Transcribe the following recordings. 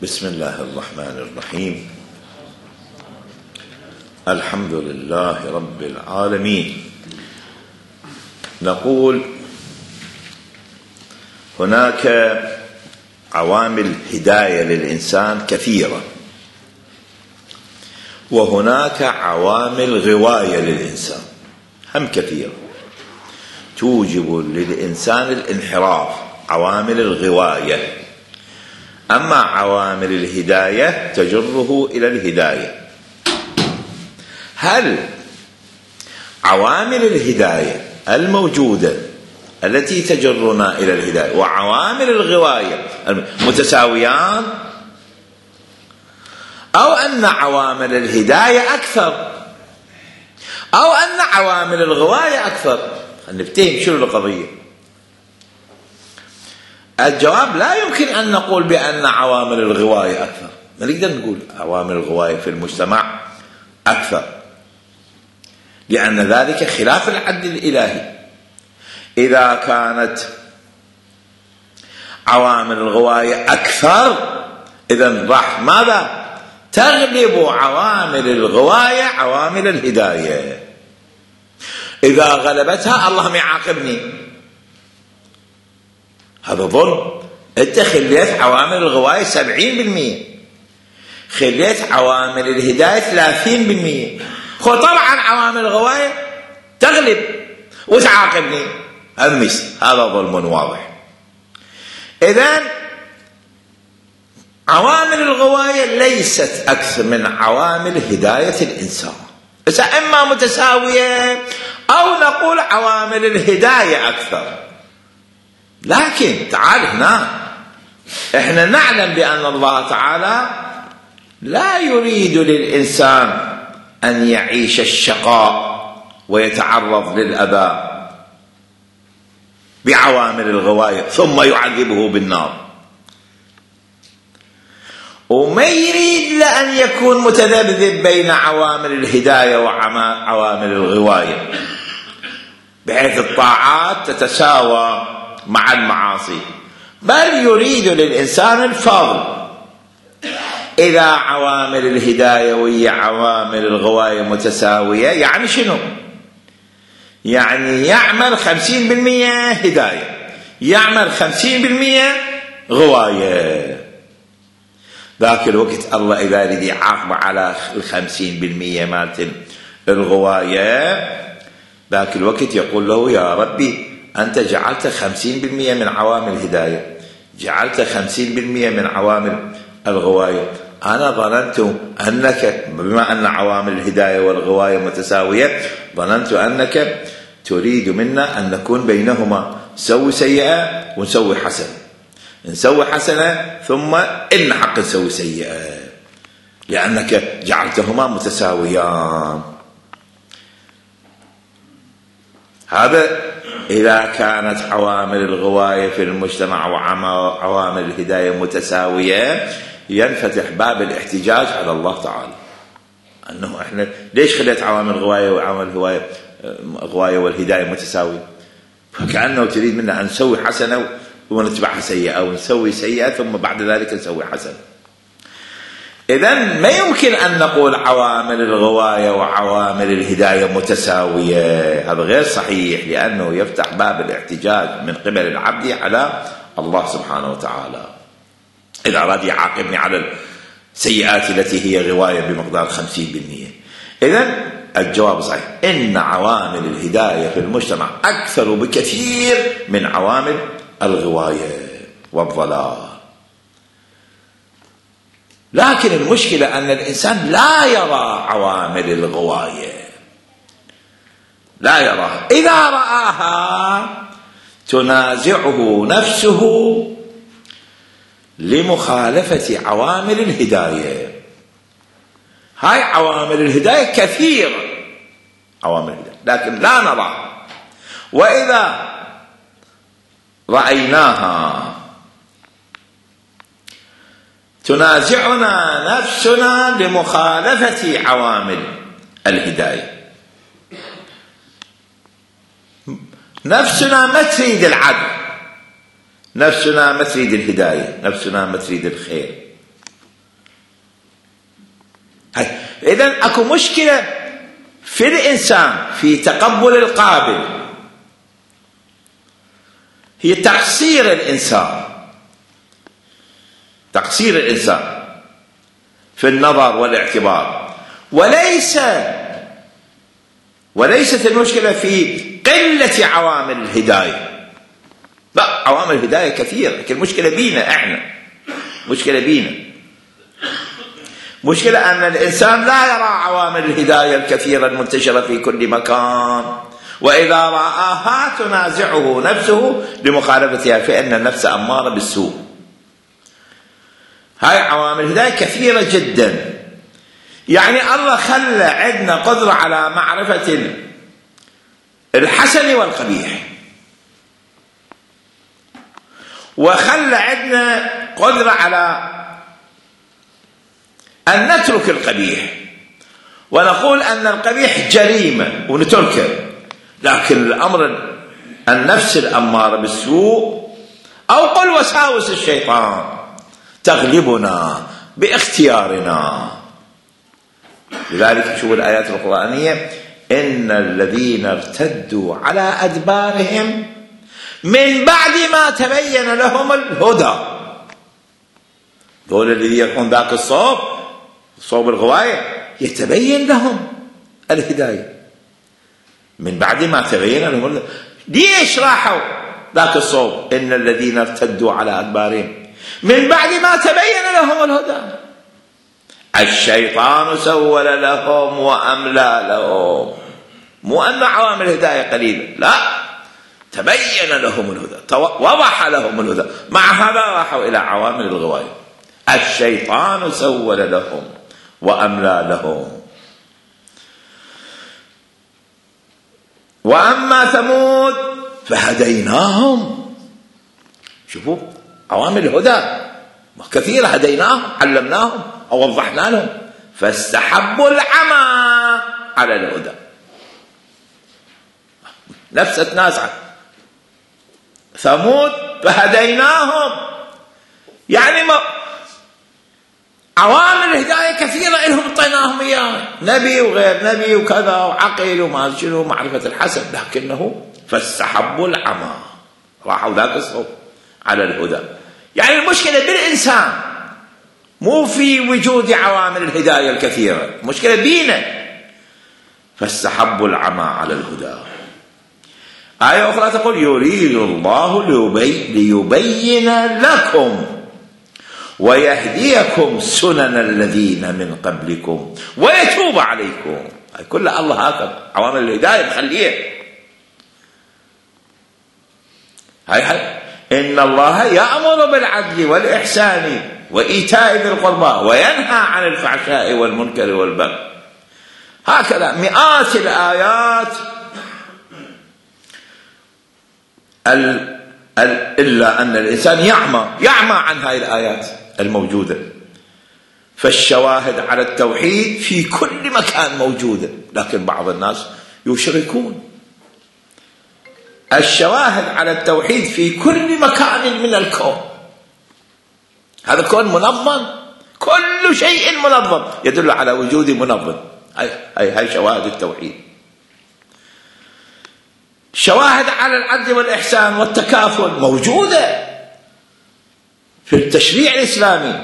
بسم الله الرحمن الرحيم. الحمد لله رب العالمين. نقول هناك عوامل هداية للإنسان كثيرة، وهناك عوامل غواية للإنسان هم كثيرة توجب للإنسان الانحراف، عوامل الغواية. أما عوامل الهداية تجره إلى الهداية. هل عوامل الهداية الموجودة التي تجرنا إلى الهداية وعوامل الغواية متساويان، أو أن عوامل الهداية أكثر، أو أن عوامل الغواية أكثر؟ نفتهم شنو القضية. الجواب لا يمكن أن نقول بأن عوامل الغواية أكثر، نقدر نقول عوامل الغواية في المجتمع أكثر، لأن ذلك خلاف العدل الإلهي. إذا كانت عوامل الغواية أكثر، إذن راح ماذا؟ تغلب عوامل الغواية عوامل الهداية. إذا غلبتها اللهم يعاقبني، هذا ظلم. أنت خليت عوامل الغواية 70%، خليت عوامل الهداية 30%. طبعا عوامل الغواية تغلب وتعاقبني، هذا ظلم واضح. إذن عوامل الغواية ليست أكثر من عوامل هداية الإنسان، إما متساوية أو نقول عوامل الهداية أكثر. لكن تعال هنا، إحنا نعلم بأن الله تعالى لا يريد للإنسان أن يعيش الشقاء ويتعرض للأذى بعوامل الغواية ثم يعذبه بالنار، وما يريد لأن يكون متذبذب بين عوامل الهداية وعوامل الغواية بحيث الطاعات تتساوى مع المعاصي، بل يريد للإنسان الفضل. إذا عوامل الهداية وهي عوامل الغواية متساوية، يعني شنو؟ يعني يعمل 50% هداية، يعمل 50% غواية. ذاك الوقت الله إذا يريد يعاقب على 50% مالت الغواية، ذاك الوقت يقول له يا ربي أنت جعلت 50% من عوامل الهداية، جعلت 50% من عوامل الغواية. أنا ظننت أنك بما أن عوامل الهداية والغواية متساوية، ظننت أنك تريد منا أن نكون بينهما، نسوي سيئة ونسوي حسنة، نسوي حسنة ثم إن حق نسوي سيئة، لأنك جعلتهما متساويان. هذا إذا كانت عوامل الغواية في المجتمع وعوامل الهداية متساوية، ينفتح باب الاحتجاج على الله تعالى، أنه إحنا ليش خليت عوامل الغواية وعوامل الغواية والهداية متساوية؟ فكأنه تريد منا أن نسوي حسنة ونتبعها سيئة، أو نسوي سيئة ثم بعد ذلك نسوي حسنة. إذن ما يمكن أن نقول عوامل الغواية وعوامل الهداية متساوية، هذا غير صحيح، لأنه يفتح باب الاحتجاج من قبل العبد على الله سبحانه وتعالى إذا أراد يعاقبني على السيئات التي هي غواية بمقدار 50%. إذن الجواب صحيح، إن عوامل الهداية في المجتمع أكثر بكثير من عوامل الغواية والضلال. لكن المشكلة أن الإنسان لا يرى عوامل الغواية، لا يراها. إذا رآها تنازعه نفسه لمخالفة عوامل الهداية. هاي عوامل الهداية كثيرة، عوامل الهداية، لكن لا نراها. وإذا رأيناها تنازعنا نفسنا لمخالفة عوامل الهداية. نفسنا ما تريد العدل، نفسنا ما تريد الهداية، نفسنا ما تريد الخير، إذن أكو مشكلة في الإنسان في تقبل القابل، هي تقصير الإنسان في النظر والاعتبار، وليست المشكلة في قلة عوامل الهداية. لا، عوامل الهداية كثيرة، لكن المشكلة بينا احنا، مشكلة أن الإنسان لا يرى عوامل الهداية الكثيرة المنتشرة في كل مكان، وإذا رآها تنازعه نفسه لمخالفتها، فإن النفس أمارة بالسوء. هاي عوامل الهداية كثيرة جدا. يعني الله خلى عندنا قدرة على معرفة الحسن والقبيح، وخلى عندنا قدرة على أن نترك القبيح ونقول أن القبيح جريمة ونتركه، لكن الأمر النفس الأمارة بالسوء أو قل وساوس الشيطان تغلبنا باختيارنا. لذلك شوفوا الآيات القرآنية: إن الذين ارتدوا على أدبارهم من بعد ما تبين لهم الهدى، دول الذي يكون ذاك صوب الغواية يتبين لهم الهداية من بعد ما تبين لهم الهدى. ليش راحوا ذاك الصوب؟ إن الذين ارتدوا على أدبارهم من بعد ما تبين لهم الهدى، الشيطان سول لهم وأملى لهم. مو أن عوامل الهداية قليلة، لا، تبين لهم الهدى، وضح لهم الهدى، مع هذا راحوا إلى عوامل الغواية. الشيطان سول لهم وأملى لهم. وأما ثمود فهديناهم. شوفوا عوامل الهدى كثيرة، هديناهم، علمناهم أو وضحنا لهم، فاستحبوا العمى على الهدى. نفس تنازع ثمود فهديناهم، يعني عوامل الهداية كثيرة إلهم اعطيناهم إياها، نبي وغير نبي وكذا وعقل وما شنو معرفة الحسن، لكنه فاستحبوا العمى، راحوا ذاك الصوب على الهدى. يعني المشكلة بالإنسان، مو في وجود عوامل الهداية الكثيرة، المشكلة بينا. فاستحبوا العمى على الهدى. آية أخرى تقول: يريد الله ليبين لكم ويهديكم سنن الذين من قبلكم ويتوب عليكم. كل الله هكذا عوامل الهداية مخليها. هاي إن الله يأمر بالعدل والإحسان وإيتاء ذي القربى وينهى عن الفحشاء والمنكر والبغي. هكذا مئات الآيات، إلا أن الإنسان يعمى عن هذه الآيات الموجودة. فالشواهد على التوحيد في كل مكان موجودة، لكن بعض الناس يشركون. الشواهد على التوحيد في كل مكان من الكون. هذا الكون منظم، كل شيء منظم يدل على وجود منظم. هاي شواهد التوحيد. شواهد على العدل والإحسان والتكافل موجودة في التشريع الإسلامي.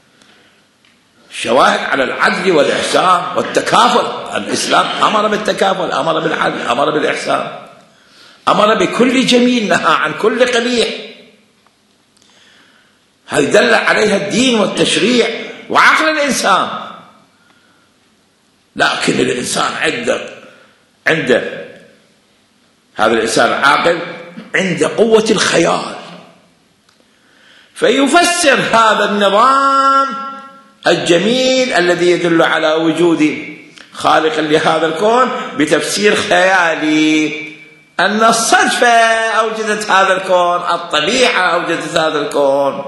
شواهد على العدل والإحسان والتكافل. الإسلام أمر بالتكافل، أمر بالعدل، أمر بالإحسان، أمر بكل جميل، نهى عن كل قبيح. هذه دل عليها الدين والتشريع وعقل الإنسان. لكن الإنسان عنده هذا الإنسان عاقل، عنده قوة الخيال، فيفسر هذا النظام الجميل الذي يدل على وجود خالق لهذا الكون بتفسير خيالي، أن الصدفة أوجدت هذا الكون، الطبيعة أوجدت هذا الكون،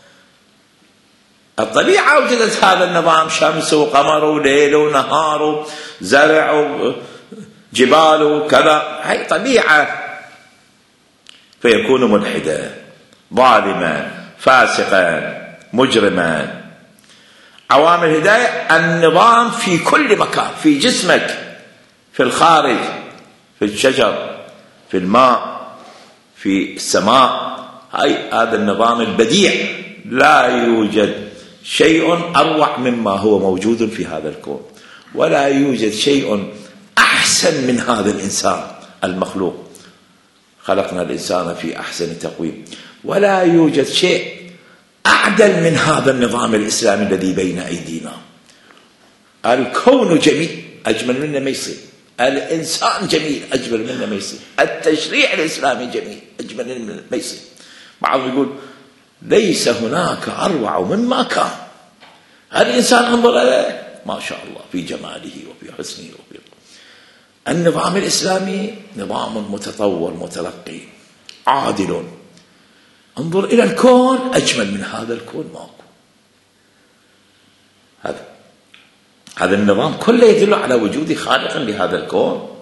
الطبيعة أوجدت هذا النظام، شمس وقمر وليل ونهار وزرع وجبال وكذا، هي طبيعة. فيكون ملحدا ظالما فاسقا مجرما عوامل الهداية النظام في كل مكان، في جسمك، في الخارج، في الشجر، في الماء، في السماء. هذا النظام البديع، لا يوجد شيء أروع مما هو موجود في هذا الكون، ولا يوجد شيء أحسن من هذا الإنسان المخلوق. خلقنا الإنسان في أحسن تقويم، ولا يوجد شيء أعدل من هذا النظام الإسلامي الذي بين أيدينا. الكون جميل، أجمل منه ما يصير. الإنسان جميل، أجمل منه ما يصير. التشريع الإسلامي جميل، أجمل منه ما يصير. بعضهم يقول ليس هناك أروع مما كان. هذا الإنسان انظر إليه ما شاء الله في جماله وفي حسنه وفي النظام الإسلامي نظام متطور مترقي عادل. انظر إلى الكون، أجمل من هذا الكون ماكو. هذا النظام كله يدل على وجود خالق لهذا الكون.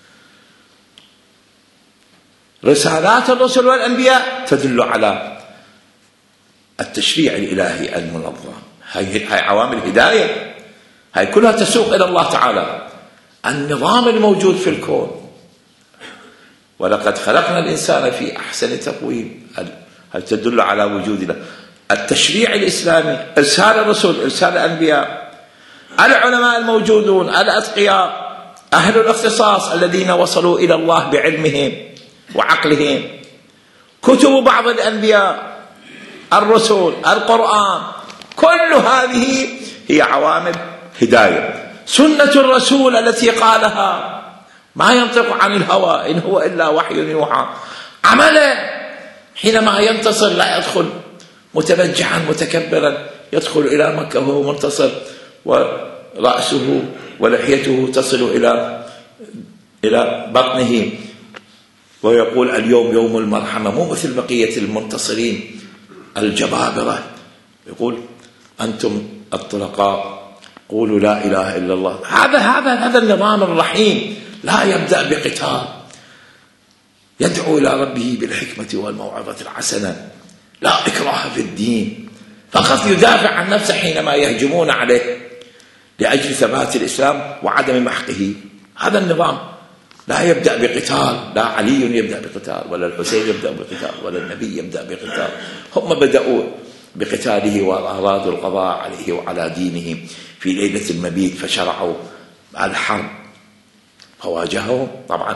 رسالات الرسل والأنبياء تدل على التشريع الإلهي المنظم. هاي عوامل الهداية، هاي كلها تسوق إلى الله تعالى. النظام الموجود في الكون، ولقد خلقنا الإنسان في أحسن تقويم، هاي تدل على وجود له. التشريع الإسلامي، إرسال الرسل، إرسال الأنبياء، العلماء الموجودون، الأتقياء، أهل الاختصاص الذين وصلوا إلى الله بعلمهم وعقلهم، كتب بعض الأنبياء، الرسل، القرآن، كل هذه هي عوامل هداية. سنة الرسول التي قالها ما ينطق عن الهوى إن هو إلا وحي يوحى. عمله حينما ينتصر لا يدخل متبجحا متكبرا، يدخل إلى مكة وهو منتصر ورأسه ولحيته تصل إلى بطنه، ويقول اليوم يوم المرحمة، مو مثل بقية المنتصرين الجبابرة. يقول أنتم الطلقاء قولوا لا إله إلا الله. هذا النظام الرحيم، لا يبدأ بقتال، يدعو إلى ربه بالحكمة والموعظة الحسنة، لا إكراه في الدين، فقط يدافع عن نفسه حينما يهجمون عليه لأجل ثبات الإسلام وعدم محقه. هذا النظام لا يبدأ بقتال، لا علي يبدأ بقتال، ولا الحسين يبدأ بقتال، ولا النبي يبدأ بقتال. هم بدأوا بقتاله وأرادوا القضاء عليه وعلى دينه في ليلة المبيت، فشرعوا الحرب فواجههم. طبعا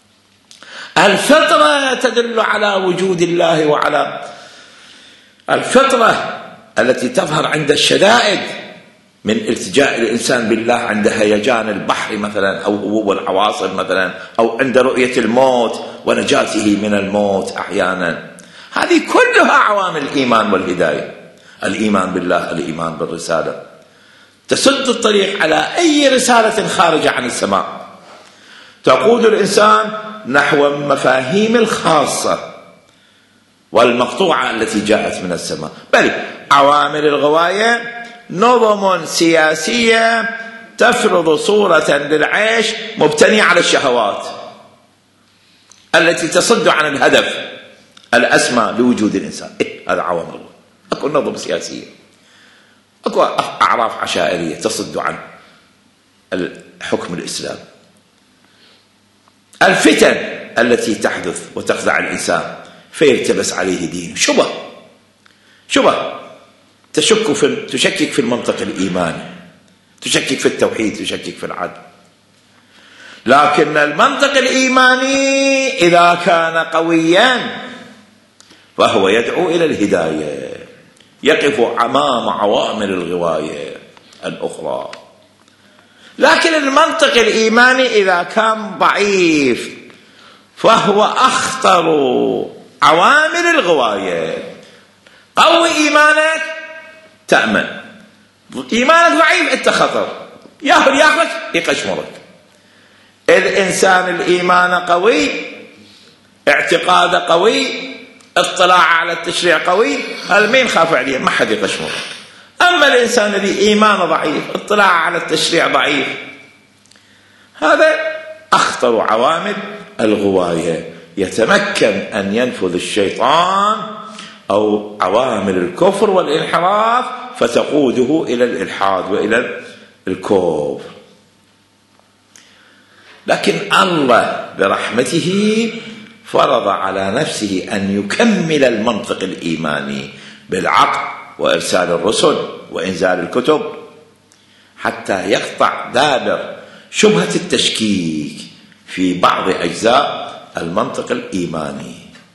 الفطرة تدل على وجود الله، وعلى الفطرة التي تظهر عند الشدائد من التجاء الإنسان بالله، عند هيجان البحر مثلا، أو هبوب العواصف مثلا، أو عند رؤية الموت ونجاته من الموت أحيانا. هذه كلها عوامل الإيمان والهداية. الإيمان بالله، الإيمان بالرسالة، تسد الطريق على أي رسالة خارجة عن السماء، تقود الإنسان نحو مفاهيم الخاصة والمقطوعة التي جاءت من السماء. بل عوامل الغواية نظم سياسية تفرض صورة للعيش مبتنية على الشهوات التي تصد عن الهدف الأسمى لوجود الإنسان. هذا عوامل الله. أكو نظم سياسية، أكو أعراف عشائرية تصد عن الحكم الإسلامي. الفتن التي تحدث وتخدع الإنسان فيلتبس عليه دين، شبه تشكك في المنطق الإيماني، تشكك في التوحيد، تشكك في العدل. لكن المنطق الإيماني إذا كان قويا فهو يدعو إلى الهداية، يقف أمام عوامل الغواية الأخرى. لكن المنطق الإيماني إذا كان ضعيف فهو أخطر عوامل الغواية. قوي إيمانك تأمن، إيمانك ضعيف أنت خطر، ياخذك يقشمرك. الإنسان الإيمان قوي، اعتقاد قوي، اطلاع على التشريع قوي، هذا مين خاف عليه؟ ما حد يقشمرك. أما الإنسان الذي إيمانه ضعيف، اطلاع على التشريع ضعيف، هذا أخطر عوامل الغواية. يتمكن أن ينفذ الشيطان أو عوامل الكفر والانحراف فتقوده إلى الإلحاد وإلى الكفر. لكن الله برحمته فرض على نفسه أن يكمل المنطق الإيماني بالعقل وإرسال الرسل وإنزال الكتب حتى يقطع دابر شبهة التشكيك في بعض أجزاء المنطق الإيماني.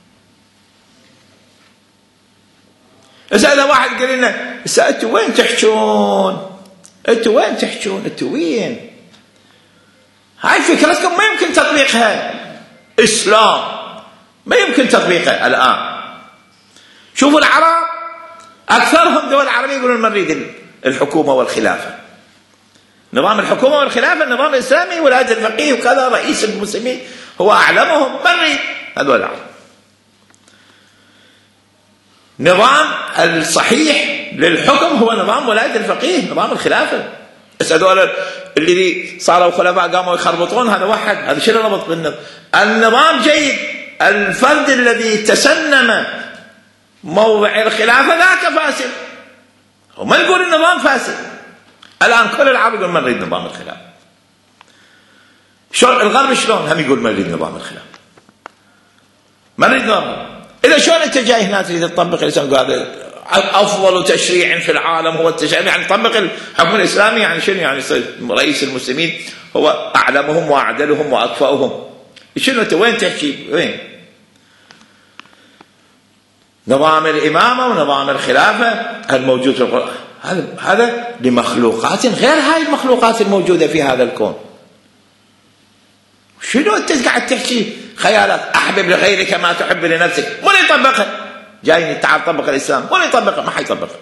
إذا واحد قال لنا أنتوا وين تحجون؟ أنتوا وين تحجون؟ أنتوا وين؟ هاي فكرتكم ما يمكن تطبيقها. إسلام ما يمكن تطبيقها الآن. شوفوا العرب أكثرهم دول العربية يقولون ما نريد الحكومة والخلافة. نظام الحكومة والخلافة النظام الإسلامي والهيئة الفقيه وكذا رئيس المسلمين هو أعلمهم ما نريد هذول العرب. نظام الصحيح للحكم هو نظام ولاية الفقيه نظام الخلافة. بس هذول اللي صاروا خلفاء قاموا يخربطون هذا واحد. هذا شنو ربط بالنظام؟ النظام جيد. الفرد الذي تسنم موضع الخلافة ذاك فاسد. وما نقول النظام فاسد. الآن كل العرب يقول ما نريد نظام الخلافة. شلون الغرب شلون هم يقول ما نريد نظام الخلافة. ما نريد نظام. إذا شلون أنت جاي هنا تريد تطبق الإسلام؟ هذا أفضل تشريع في العالم هو التشريع يعني تطبق الحكم الإسلامي يعني شنو يعني رئيس المسلمين هو أعلمهم وأعدلهم وأكفأهم. شنو أنت وين تحكي وين؟ نظام الإمامة ونظام الخلافة الموجود في القرآن هذا لمخلوقات غير هاي المخلوقات الموجودة في هذا الكون. شنو أنت قاعد تحكي خيالات؟ أحبب لغيرك ما تحب لنفسك. من يطبقها؟ جايني تعال طبق الإسلام. من يطبقها؟ ما حيطبقها.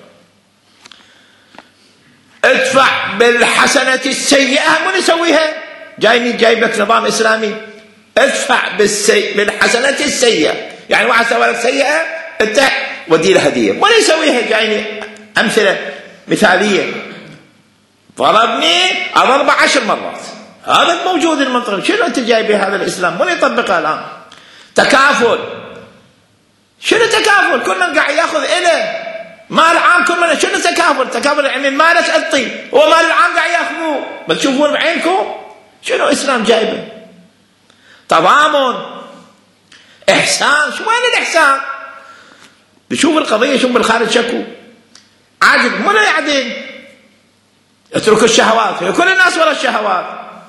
ادفع بالحسنة السيئة. من يسويها؟ جايني جايب لك نظام إسلامي. ادفع بالحسنة السيئة يعني واحد سوى لك سيئة انت ودي له هدية. من يسويها؟ جايني أمثلة مثالية. ضربني أضربه 10 مرات. هذا موجود المنطقة. شنو أنت جايب بهذا الإسلام؟ من يطبقها الآن؟ تكافل. شنو تكافل؟ كلنا قاعد ياخذ إله مال عام كلنا. شنو تكافل؟ تكافل يعني المال تعطي هو مال العام قاعد ياخذوه. بتشوفون بعينكم شنو إسلام جايبه؟ تضامن إحسان. شو وين الإحسان؟ بشوف القضية شوف بالخارج شكو عادل من يعدل. اترك الشهوات. كل الناس ولا الشهوات.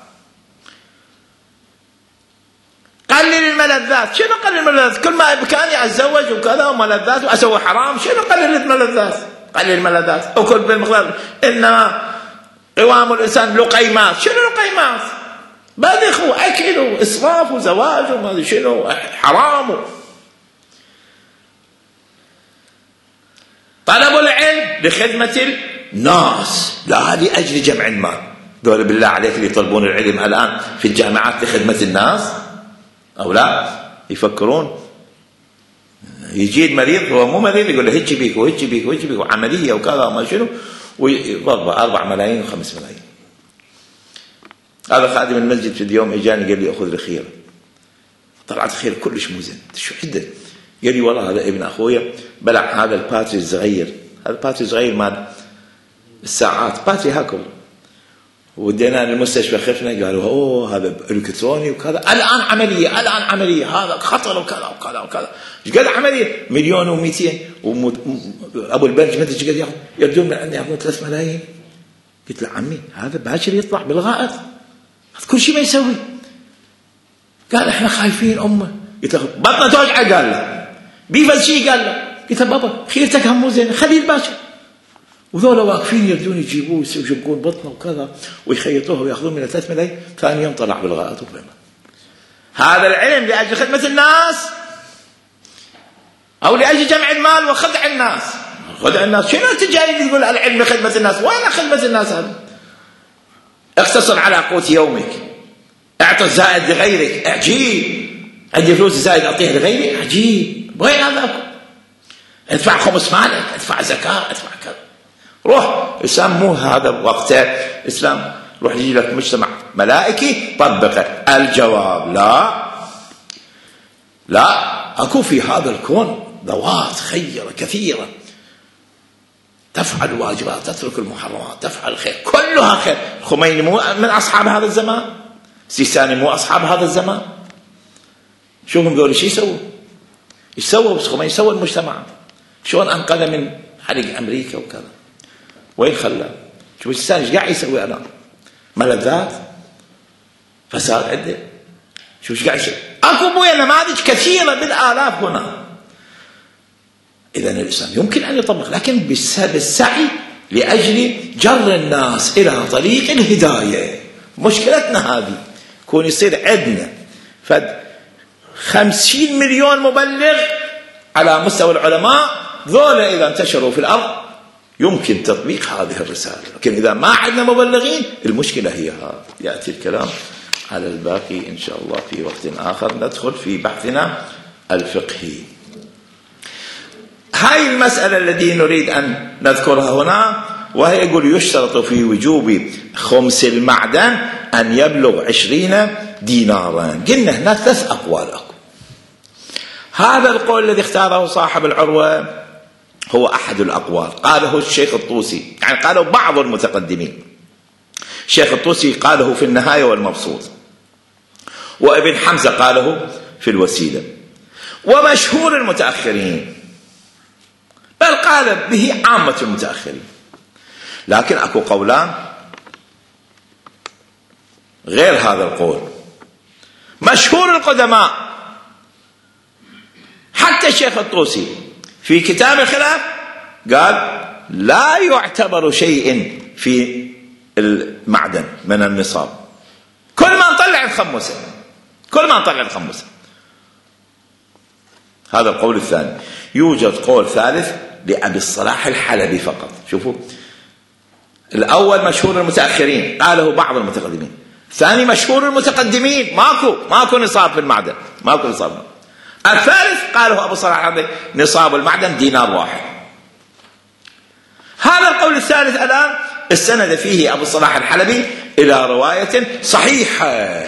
قلل الملذات. شنو قلل الملذات؟ كل ما بإمكاني أتزوج وكذا وملذات وأسوي حرام. شنو قلل الملذات؟ قلل الملذات. أكل بالمقدار. إنما قوام الإنسان لقيمات. شنو لقيمات؟ بذخ وأكل وإسراف وزواج وما أدري شنو حرام. طلب العلم لخدمة الناس لا لأجل جمع المال. دول بالله عليك اللي يطلبون العلم الآن في الجامعات لخدمة الناس أو لا يفكرون. يجي المريض هو مو مريض يقول له هيك بيك وهيك بيك وهيك بيك وعملية وكذا وما شنو ويضربه 4 ملايين و5 ملايين. هذا خادم المسجد في اليوم اجاني قال لي اخذ لي خير. طلعت خير كلش مو زين. شو حده؟ قال لي والله هذا ابن اخويا بلع هذا الباتري الصغير. هذا الباتري الصغير مال الساعات باتري هاكل. ودينا للمستشفى خفنا قالوا اوه هذا الكتروني وكذا. الان عمليه هذا خطر وكذا وكذا وكذا. ايش قد عمليه؟ 1,200,000 ابو البنك ما ادري ايش قد ياخذ. يردون من عندي ياخذون 3 ملايين. قلت له عمي هذا باكر يطلع بالغائط كل شيء ما يسوي. قال احنا خايفين امه. قلت له بطنه توجعه. قال له بيفز شيء. قال له قلت له بابا خيرتك هم مو زين خليه الباشا. وذولا واقفين يردون يجيبوه ويشقون بطنه وكذا ويخيطوه وياخذون منه 3 ملايين. ثاني يوم طلع بالغائط وفهمه. هذا العلم لاجل خدمه الناس او لاجل جمع المال وخدع الناس. خدع الناس. شنو انت جاي تقول العلم لخدمه الناس؟ وين خدمه الناس هذا؟ اقتصر على قوت يومك. اعطي الزائد لغيرك. عجيب. عندي فلوس زائد اعطيها لغيري. عجيب. وين هذا؟ ادفع خمس مالك. ادفع زكاه. ادفع كذا. روح. الاسلام مو هذا وقته. الاسلام روح يجي لك مجتمع ملائكي طبقه. الجواب لا اكو في هذا الكون ذوات خيره كثيره تفعل الواجبات، تترك المحرمات، تفعل الخير، كلها خير. الخميني مو من أصحاب هذا الزمان، السيستاني مو أصحاب هذا الزمان. شوفهم ذول شو يسووا؟ ايش سووا؟ بس خميني سوى المجتمع، شلون أنقذ من حرق أمريكا وكذا، وين خلاه؟ شوف السيستاني ايش قاعد يسوي الآن؟ ملذات، فساد عنده، شوف ايش قاعد يسوي. اكو بويا نماذج كثيرة بالآلاف هنا. إذا الإسلام يمكن أن يطبق، لكن بالسعي لأجل جر الناس إلى طريق الهداية. مشكلتنا هذه يكون يصير عندنا 50 مليون مبلغ على مستوى العلماء، ذولا إذا انتشروا في الأرض يمكن تطبيق هذه الرسالة. لكن إذا ما عندنا مبلغين المشكلة هي هذا. يأتي الكلام على الباقي إن شاء الله في وقت آخر. ندخل في بحثنا الفقهي. هاي المسألة التي نريد أن نذكرها هنا، وهي يقول يشترط في وجوب خمس المعدن أن يبلغ 20 دينارا. قلنا هناك 3 أقوال. هذا القول الذي اختاره صاحب العروة هو أحد الأقوال، قاله الشيخ الطوسي، يعني قاله بعض المتقدمين. الشيخ الطوسي قاله في النهاية والمبسوط، وابن حمزة قاله في الوسيلة، ومشهور المتأخرين، بل قال به عامة المتأخرين. لكن أكو قولان غير هذا القول. مشهور القدماء حتى الشيخ الطوسي في كتاب الخلاف قال لا يعتبر شيء في المعدن من النصاب، كل ما نطلع الخمسة، كل ما نطلع الخمسة. هذا القول الثاني. يوجد قول ثالث لأبي الصلاح الحلبي فقط. شوفوا، الأول مشهور المتأخرين قاله بعض المتقدمين، الثاني مشهور المتقدمين، ماكو نصاب في المعدن، ماكو نصاب. الثالث قاله أبو صلاح الحلبي نصاب المعدن دينار واحد. هذا القول الثالث الآن استند فيه أبو صلاح الحلبي إلى رواية صحيحة،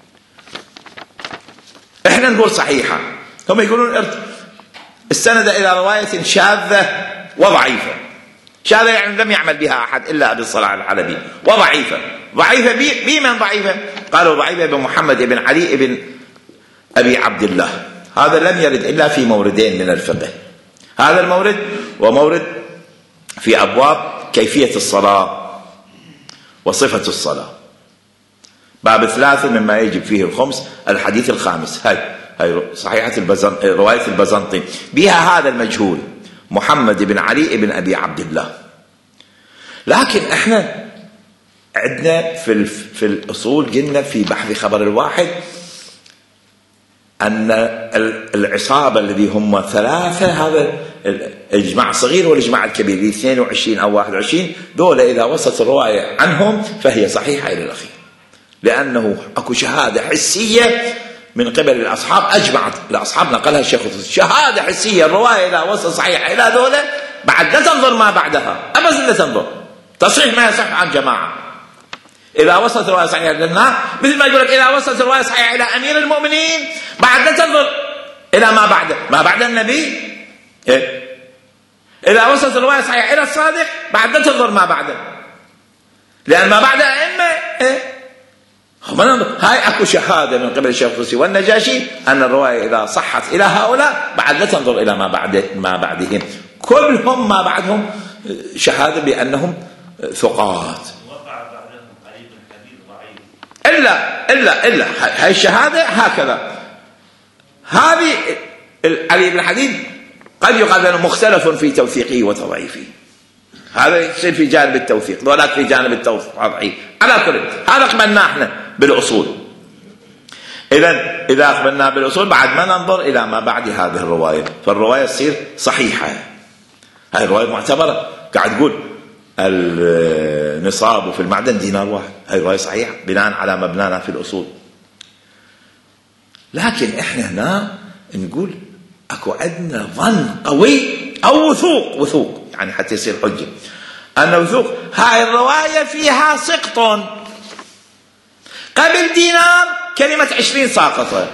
إحنا نقول صحيحة، هم يقولون استند إلى رواية شاذة وضعيفة. شاذة يعني لم يعمل بها أحد إلا أبي الصلاح الحلبي، وضعيفة. ضعيفة بمن ضعيفة؟ قالوا ضعيفة بمحمد بن علي بن أبي عبد الله. هذا لم يرد إلا في موردين من الفقه. هذا المورد ومورد في أبواب كيفية الصلاة وصفة الصلاة، باب 3 مما يجب فيه الخمس، الحديث الخامس. هاي صحيحة رواية البزنطي بها هذا المجهول محمد بن علي بن أبي عبد الله. لكن احنا عندنا في الأصول قلنا في بحث خبر الواحد أن العصابة الذي هم 3، هذا الإجماع الصغير والإجماع الكبير 22 أو 21، دول إذا وصلت الرواية عنهم فهي صحيحة إلى الأخير، لأنه أكو شهادة حسية من قبل الأصحاب، أجمعت الأصحاب نقلها الشيخ الطوسي، شهادة حسية. الرواية إذا وصل صحيحة إلى دولة بعد لا تنظر ما بعدها أبدا، لا تنظر تصحيح ما يصح عن جماعة. إذا وصلت الرواية صحيحة لنا، مثل ما يقول لك إذا وصلت الرواية صحيحة إلى أمير المؤمنين بعد لا تنظر إلى ما بعد النبي. إذا وصلت الرواية صحيحة إلى الصادق بعد لا تنظر ما بعده، لأن ما بعد أئمة هاي أكو شهادة من قبل الشيخ الطوسي والنجاشي أن الرواية إذا صحت إلى هؤلاء بعد لا تنظر إلى ما بعدهم، كلهم ما بعدهم شهادة بأنهم ثقات. إلا هاي الشهادة هكذا. هذه علي بن حديد قد يقال أنه مختلف في توثيقه وتضعيفه، هذا يصير في جانب التوثيق، ولكن في جانب التضعيف. على كل هذا قبلنا احنا بالأصول. إذا قبلنا بالأصول بعد ما ننظر إلى ما بعد هذه الرواية، فالرواية تصير صحيحة. هاي الرواية معتبرة، قاعد تقول النصاب في المعدن دينار واحد، هاي رواية صحيحة بناء على مبنانا في الأصول. لكن احنا هنا نقول اكو عندنا ظن قوي او وثوق يعني حتى يصير حجة ان وثوق هاي الرواية فيها سقط. قبل دينار كلمة 20 ساقطة،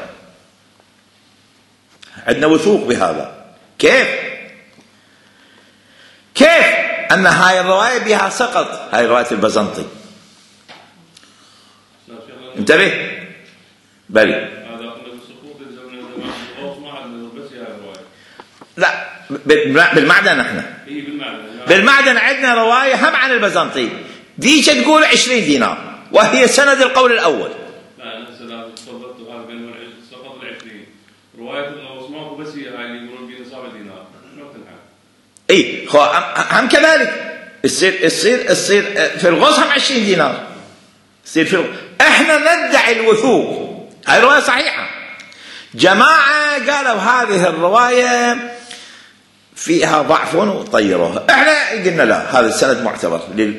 عندنا وثوق بهذا. كيف أن هاي الرواية بها سقط، هاي رواية البزنطي. انتبه بلي. لا بالمعدن احنا بالمعدن عندنا رواية هم عن البزنطي ديش تقول 20 دينار وهي سند القول الأول. لا أنا صبرت هذا بين سقط 20 رواية العثمان بس هي هاي اللي يقولون بنصاب دينار اي هم كذلك يصير في الغص هم 20 دينار يصير في احنا ندعي الوثوق. هاي الرواية صحيحة. جماعة قالوا هذه الرواية فيها ضعف وطيروها، احنا قلنا لا، هذا السند معتبر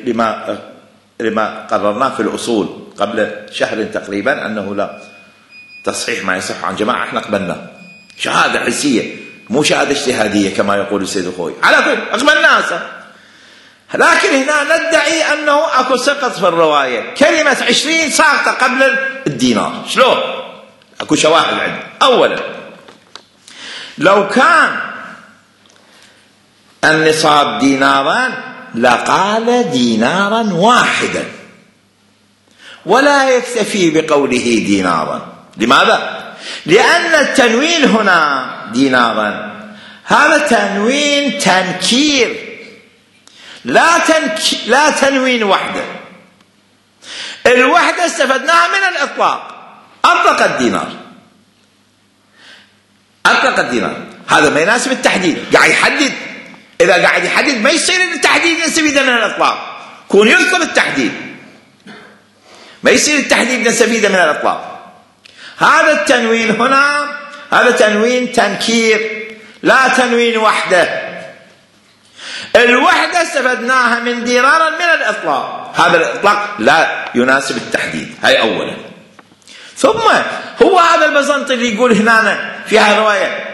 لما قررناه في الأصول قبل شهر تقريبا أنه لا تصحيح ما يصح عن جماعة، احنا قبلنا شهادة حسية مو شهادة اجتهادية كما يقول السيد الخوي، على كل قبلناها. لكن هنا ندعي أنه أكو سقط في الرواية، كلمة 20 ساقطة قبل الدينار. شلون؟ أكو شواهد عندنا. أولا لو كان النصاب دينارا لقال دينارا واحدا ولا يكتفي بقوله دينارا. لماذا؟ لأن التنوين هنا دينارا هذا تنوين تنكير لا تنوين وحده. الوحدة استفدناها من الإطلاق، أطلق الدينار هذا ما يناسب التحديد، قاعد يحدد. إذا قاعد يحدد ما يصير التحديد نستفيد من الإطلاق، كون يذكر التحديد ما يصير التحديد نستفيد من الإطلاق. هذا التنوين هنا هذا تنوين تنكير لا تنوين وحده. الوحدة استفدناها من دينارا من الإطلاق، هذا الإطلاق لا يناسب التحديد. هاي أولا. ثم هو هذا البزنطي اللي يقول هنا في هذه الرواية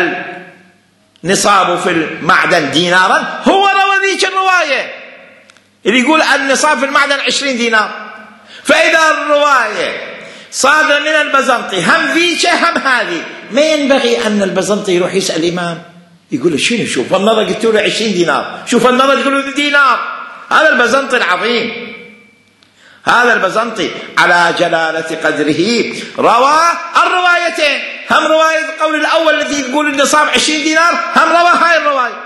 النصاب في المعدن دينارا، هو روى ذيك الرواية اللي يقول النصاب في المعدن 20 دينار. فإذا الرواية صادرة من البزنطي هم ذيك هم هذه، ما ينبغي أن البزنطي يروح يسأل الإمام يقول له شنو، شوف النظر قلت له 20 دينار، شوف النظر تقول له دينار. هذا البزنطي العظيم، هذا البزنطي على جلالة قدره روى الروايتين، هم رواية القول الأول التي تقول النصاب 20 دينار هم روى هاي الرواية.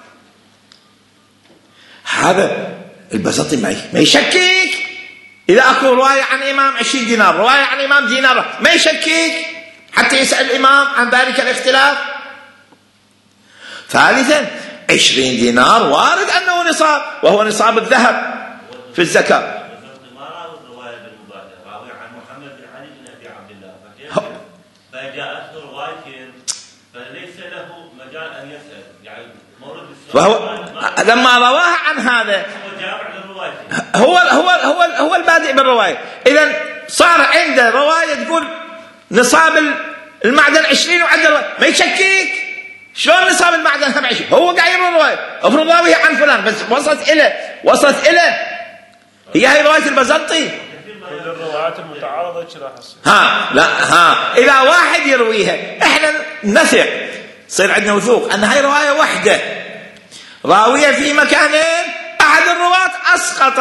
هذا البزنطي ما يشكك. إذا أكو رواية عن إمام 20 دينار رواية عن إمام دينار ما يشكك حتى يسأل الإمام عن ذلك الاختلاف. ثالثا 20 دينار وارد أنه نصاب وهو نصاب الذهب في الزكاة. فجاءته روايتين فليس له مجال أن يسأل، يعني مورد فهو لما رواها عن هذا هو جامع للروايتين، هو البادئ بالرواية. إذن صار عنده رواية تقول نصاب المعدن 20 وعنده ما يشكك. شلون نصاب المعدن هم 20؟ هو قاعد يروي الرواية، افرض راويها عن فلان بس وصلت إلى هي هاي رواية البزنطي. كل الروايات المتعارضة إذا واحد يرويها احنا نثق، يصير عندنا وثوق أن هاي رواية واحدة راوية في مكانين، أحد الرواة أسقط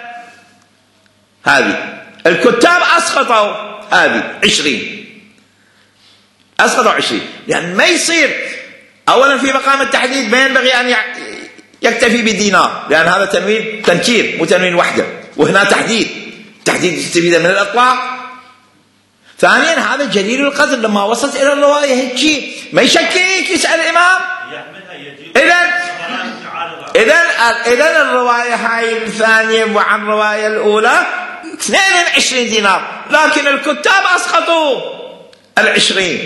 هذه، الكتاب أسقطوا هذه 20 أسقطوا 20. يعني ما يصير أولا في مقام التحديد ما ينبغي أن يكتفي بدينار، لأن هذا تنوين تنكير مو تنوين وحده، وهنا تحديد يستفيد من الإطلاق. ثانيا هذا جليل القدر لما وصلت إلى الرواية هيك ما يشكك يسأل الإمام. إذن الرواية هاي الثانية وعن الرواية الأولى 22 دينار، لكن الكتاب أسقطوا 20.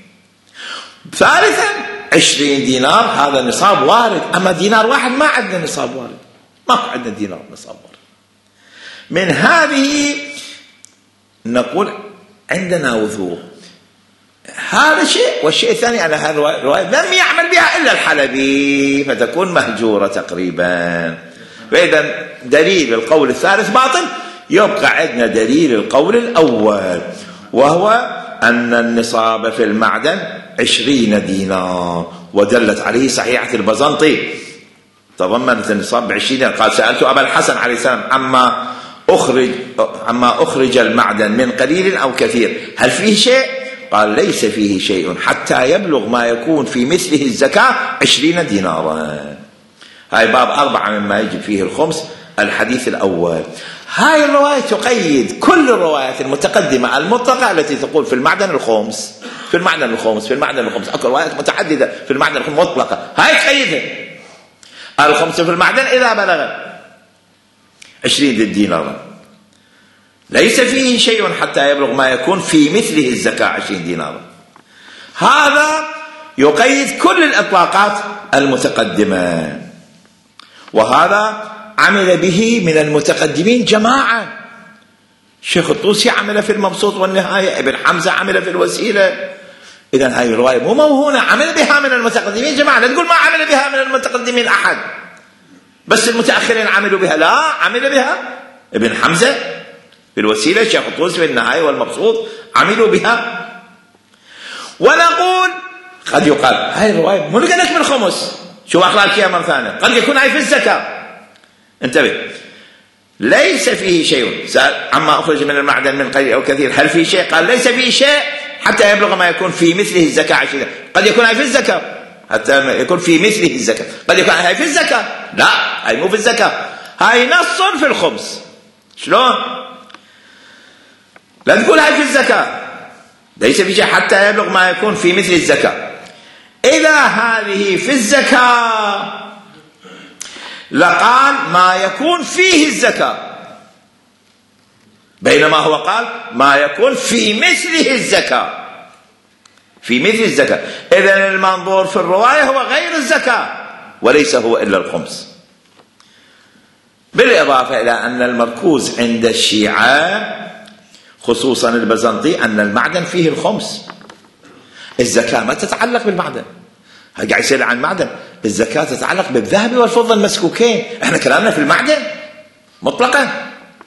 ثالثا 20 دينار هذا نصاب وارد، أما دينار واحد ما عندنا نصاب وارد، ما عندنا دينار نصاب وارد. من هذه نقول عندنا وثوق. هذا شيء. والشيء الثاني على هذه الرواية لم يعمل بها إلا الحلبي فتكون مهجورة تقريبا. فإذا دليل القول الثالث باطل، يبقى عندنا دليل القول الأول وهو أن النصاب في المعدن 20 دينار، ودلت عليه صحيحة البزنطي تضمنت النصاب ب20 دينار. قال سألت أبا الحسن عليه السلام عما أخرج المعدن من قليل أو كثير هل فيه شيء؟ قال ليس فيه شيء حتى يبلغ ما يكون في مثله الزكاة 20 دينارا. هاي باب 4 مما يجب فيه الخمس. الحديث الأول، هاي الرواية تقيد كل الروايات المتقدمة المطلقة التي تقول في المعدن الخمس، في المعدن الخمس، في المعدن الخمس. أكو روايات متعددة في المعدن الخمس مطلقة، هاي تقيدها. الخمس في المعدن إذا بلغ 20 دينارا ليس فيه شيء حتى يبلغ ما يكون في مثله الزكاة 20 دينارا. هذا يقيد كل الإطلاقات المتقدمة، وهذا عمل به من المتقدمين جماعة. الشيخ الطوسي عمل في المبسوط والنهاية، ابن حمزة عمل في الوسيلة. إذن هاي الرواية مو موهونة، عمل بها من المتقدمين جماعة. لا تقول ما عمل بها من المتقدمين أحد، بس المتأخرين عملوا بها. لا، عمل بها ابن حمزة في الوسيلة، الشيخ الطوسي في النهاية والمبسوط عملوا بها. ونقول قد يقال هاي الرواية مو لك بالخمس. شو أخلاق فيها مرة ثانية؟ قد يكون هاي في الزكاة. انتبه، ليس فيه شيء. سأل عما أخرج من المعدن من قليل أو كثير هل فيه شيء؟ قال ليس فيه شيء حتى يبلغ ما يكون في مثله الزكاة 20. قد يكون هاي في الزكاة حتى يكون في مثله الزكاة، قد يكون هاي في الزكاة. لا، هاي مو في الزكاة، هاي نص في الخمس. شلون؟ لا تقول هاي في الزكاة، ليس في شيء حتى يبلغ ما يكون في مثل الزكاة. إذا هذه في الزكاة لقال ما يكون فيه الزكاة، بينما هو قال ما يكون في مثله الزكاة، في مثل الزكاة. إذن المنظور في الرواية هو غير الزكاة وليس هو إلا الخمس. بالإضافة إلى أن المركوز عند الشيعة خصوصا البزنطي أن المعدن فيه الخمس. الزكاة ما تتعلق بالمعدن، قاعد يسأل عن معدن. الزكاة تتعلق بالذهب والفضة المسكوكين، احنا كلامنا في المعدن مطلقا،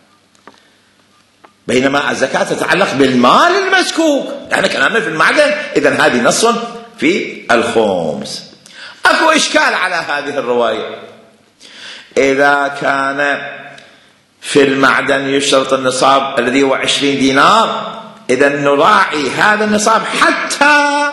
بينما الزكاة تتعلق بالمال المسكوك، احنا كلامنا في المعدن. إذن هذه نص في الخمس. أكو إشكال على هذه الرواية. إذا كان في المعدن يشترط النصاب الذي هو 20 دينار، إذن نراعي هذا النصاب حتى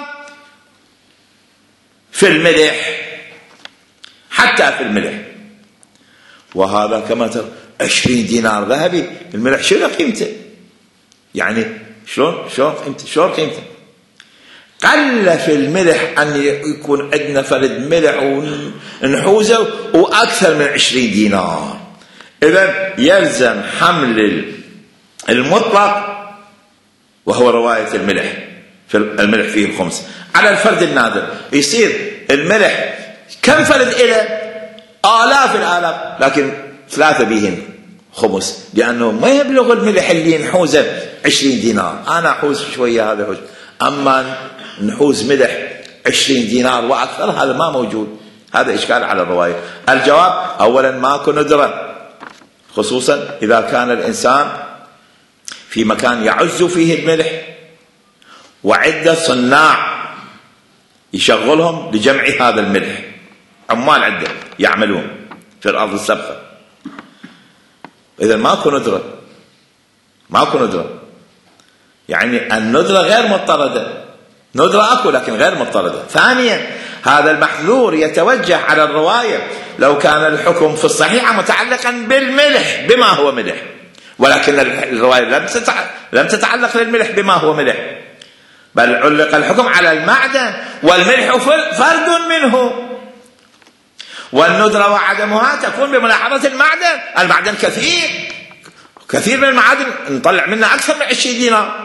في الملح، حتى في الملح. وهذا كما ترى 20 دينار ذهبي، الملح شنو قيمته؟ يعني شلون قيمته؟ قل في الملح أن يكون عندنا فرد ملح ونحوزه وأكثر من 20 دينار. إذن يلزم حمل المطلق وهو رواية الملح، في الملح فيه الخمس على الفرد النادر. يصير الملح كم فرد إله؟ آلاف الآلاف، لكن 3 بيهن خمس، لأنه ما يبلغ الملح اللي نحوزه 20 دينار. أنا أحوز شوية، هذا حوز. أما نحوز ملح 20 دينار وأكثر، هذا ما موجود. هذا إشكال على الرواية. الجواب أولا ماكو ندرة، خصوصا إذا كان الإنسان في مكان يعز فيه الملح وعدة صناع يشغلهم لجمع هذا الملح، عمال عدة يعملون في الأرض السبخة. إذا ماكو ندرة، يعني الندرة غير مضطردة. ندرة أكو لكن غير مضطردة. ثانيا هذا المحذور يتوجه على الرواية لو كان الحكم في الصحيحة متعلقا بالملح بما هو ملح، ولكن الرواية لم تتعلق للملح بما هو ملح، بل علق الحكم على المعدن، والملح فرد منه. والندرة وعدمها تكون بملاحظة المعدن. المعدن كثير من المعادن نطلع منها أكثر من 20 دينار،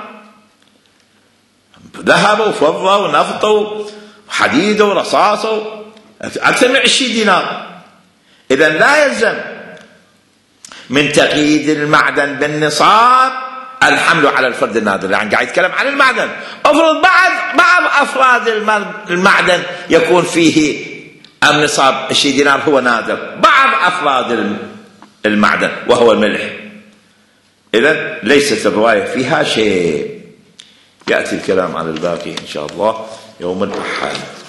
ذهب وفضة ونفط وحديد ورصاص، أكثر من 20 دينار. إذن لا يلزم من تقييد المعدن بالنصاب الحمل على الفرد النادر. يعني قاعد يتكلم عن المعدن. افرض بعض أفراد المعدن يكون فيه النصاب 20 دينار هو نادر، بعض أفراد المعدن وهو الملح. إذن ليست الرواية فيها شيء. يأتي الكلام على الباقي إن شاء الله يوم الأحد.